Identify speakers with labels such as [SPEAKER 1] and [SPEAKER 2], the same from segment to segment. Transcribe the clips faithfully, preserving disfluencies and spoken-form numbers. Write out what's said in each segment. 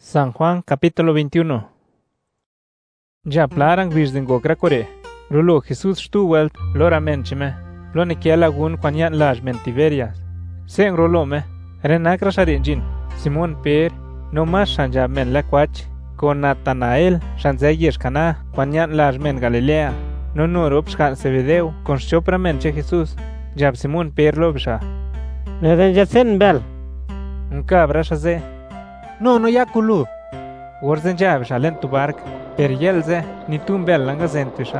[SPEAKER 1] San Juan capítulo veintiuno. Ya plaran virgen gokra kore. Rulo Jesús stu welt lora menchime. Lo ne kia lagun kwanyan laj mentiverias. Sen rolo me. Renakra sharinjin. Simon Per. No mas shanja men lakwach. Con Natanael shanzayesh kana kwanyan laj men Galilea. No nurup shkan Zebedeu con chopra menche Jesús. Jab Simon Per lobsha.
[SPEAKER 2] Neden jatsen bel.
[SPEAKER 1] Un cabra shaze.
[SPEAKER 2] No, no yakulu.
[SPEAKER 1] Worzen jab shalen tu bark. Per yelze ni tumbel langa zentusha.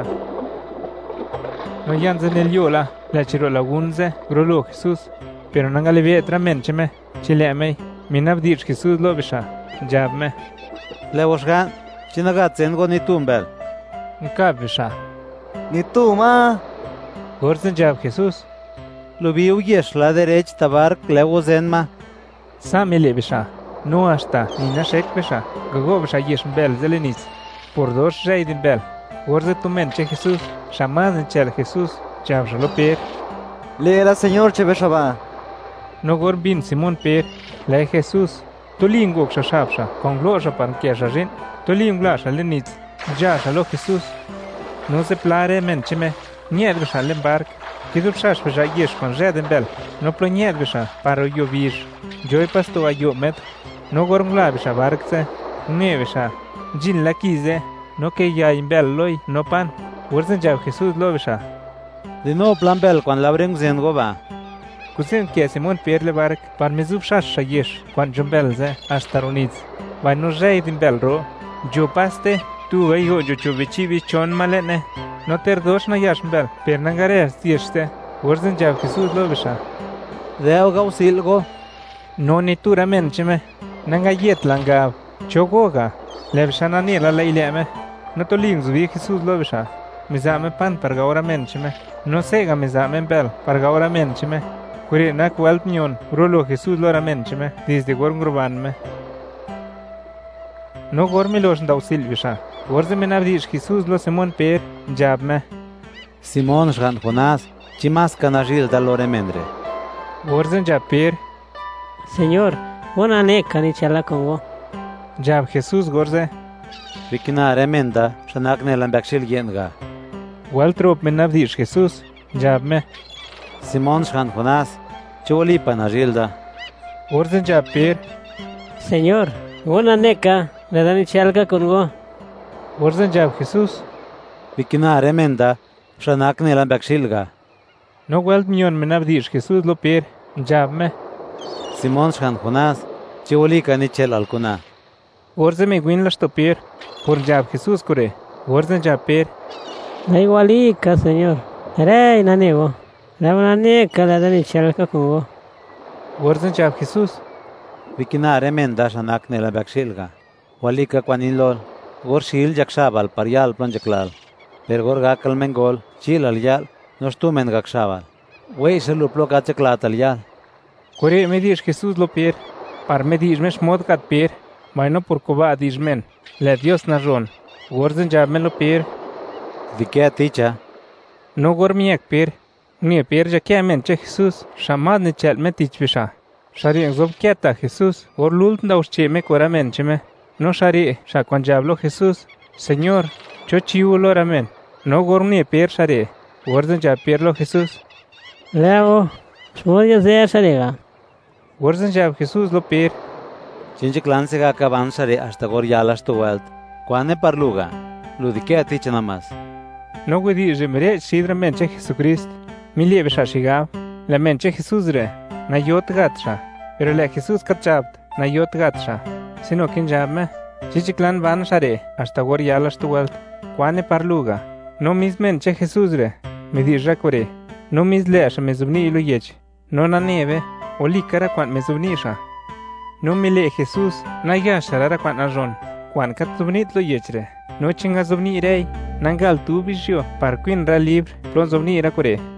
[SPEAKER 1] No yanzen el yola la chiro lagunze grolo Jesús. Pero nanga le vietra mencheme chileme minabdir Jesús lobsha. Jab me.
[SPEAKER 2] Lewosgan chinagatsen go ni tumbel.
[SPEAKER 1] Un cabisha.
[SPEAKER 2] Ni tuma.
[SPEAKER 1] Worzen jab Jesús.
[SPEAKER 2] Lo viu yesh la derech tabark lewozen ma.
[SPEAKER 1] Samile bisha. No hasta ni na shek bisha. Gago bisha yesh bel zeleniz. Por dos reidin bel. Worze tu menche Jesús. Shamaz enchel Jesús. Jab shalo Per.
[SPEAKER 2] Le era señor chebeshaba.
[SPEAKER 1] No gor bin Simon Per. Le Jesús. Tu lingok shashabsha. Con glosha pan kesharin. Tu linglasha leniz. Ja shalo Jesús. No se plare mencheme. Nied bisha len bark. Kidup shash bisha yesh con redin bel. No pro nied bisha. Paro yo vish. Joy pasto a yo met. No gor ngla bisha barkse. Ne bisha. Jin la kize. No que ya imbel loy. No pan. Worzen jab Jesús lo bisha.
[SPEAKER 2] De no plan bel cuando la breng zen go ba.
[SPEAKER 1] Kusen que Simon Per le bark. Par mezup shash shayesh. Quan jumbel ze. Ashtaroniz. Vai no reidin bel ro. Jo paste. Tu vei ho jo chovichivi chon malene. No ter dos na yash bel. Per nangare stieste. Worzen jab Jesús lo bisha.
[SPEAKER 2] Deo gausil go.
[SPEAKER 1] No ni tura mencheme. Nanga yet langa. Chogoga. Lebshana ni la leileme. No to lings vi Jesús lo bisha. Mizame pan par gaura mencheme. No sega mizame bel par gaura mencheme. Kuri na kwalt nyon. Rolo Jesús lo mencheme. Desde gorm grubanme. No gormi los ndau silvisha. Gorze menavdish Jesús lo Simon Per. Jabme.
[SPEAKER 2] Simon shgan Jonás. Chimas kanajil da lore mendre.
[SPEAKER 1] Gorzen jab Per.
[SPEAKER 3] Señor, bona ne kani chala kongo.
[SPEAKER 1] Jab Jesús gorze.
[SPEAKER 2] Vikina remenda shanakne lambakshil yenga.
[SPEAKER 1] Waltrop menavdish Jesús. Jabme.
[SPEAKER 2] Simon shgan Jonás. Choli panajilda.
[SPEAKER 1] Gorzen jab Per.
[SPEAKER 3] Señor, bona ne ka le dani chalka kongo.
[SPEAKER 1] Gorzen jab Jesús.
[SPEAKER 2] Vikina remenda shanakne lambakshilga.
[SPEAKER 1] No welt nyon menavdish Jesús lo Per. Jabme.
[SPEAKER 2] Simon shgan Jonás. Choli kanichel alkuna.
[SPEAKER 1] Gorze me gwin las topir. Por jab Jesús kore. Gorzen jab Per.
[SPEAKER 3] Da iguali ka señor. Rey nanego. La bona ne ka le dani chalka kongo.
[SPEAKER 1] Gorzen jab Jesús.
[SPEAKER 2] Vikina remenda shanakne lambakshilga. Walika kwanilol. Gor shil jakshabal paryal planjaklal. Per gor gakal mengol. Chil alyal. Nostumen gakshabal. Wey seluplo gachaklat alyal.
[SPEAKER 1] Kore me dish Jesús lo Per. Par me dish me shmod kat Per. Maino por koba dish men. Le Dios na ron. Gorzen jab me lo Per.
[SPEAKER 2] Vikia ticha.
[SPEAKER 1] No gor miek Per. Ni Per ja kya menche Jesús. Shamad ne chel me tich bisha. Shari zob kieta Jesús. Gor lult ndaus che me kora menche me. No shari sha kwan jablo Jesús. Señor, cho chiu lo ramen. No gor ni Per shari. Gorzen jab Per lo Jesús.
[SPEAKER 3] Leo, shmodia ze shalega.
[SPEAKER 1] Gorzen jab Jesús lo Per.
[SPEAKER 2] Chinchiklan se gakaban shari hasta gor yalas tu welt. Kwane parluga. Ludikia ticha namas.
[SPEAKER 1] No gudi jemre sidra menche Jesucrist. Mi liebe sha shigab. La menche Jesús re. Na yot gatsha. Pero le Jesús kachabt. Na yot gatsha. Sino kin jabme. Chichiklan van share. Hasta gor yalas tu welt. Kwane parluga. No mis menche Jesús re. Mi di rakore. No mis leasha me zubni ilu yech. No na neve. Oli kara kwant me zubni sha. No mi le Jesús. Na ya sharara kwant na ron. Kwan kat zubni lo yechre. No chinga zubni rei. Nangal tu bisyo. Par quin ra libre. Plon zubni rakore.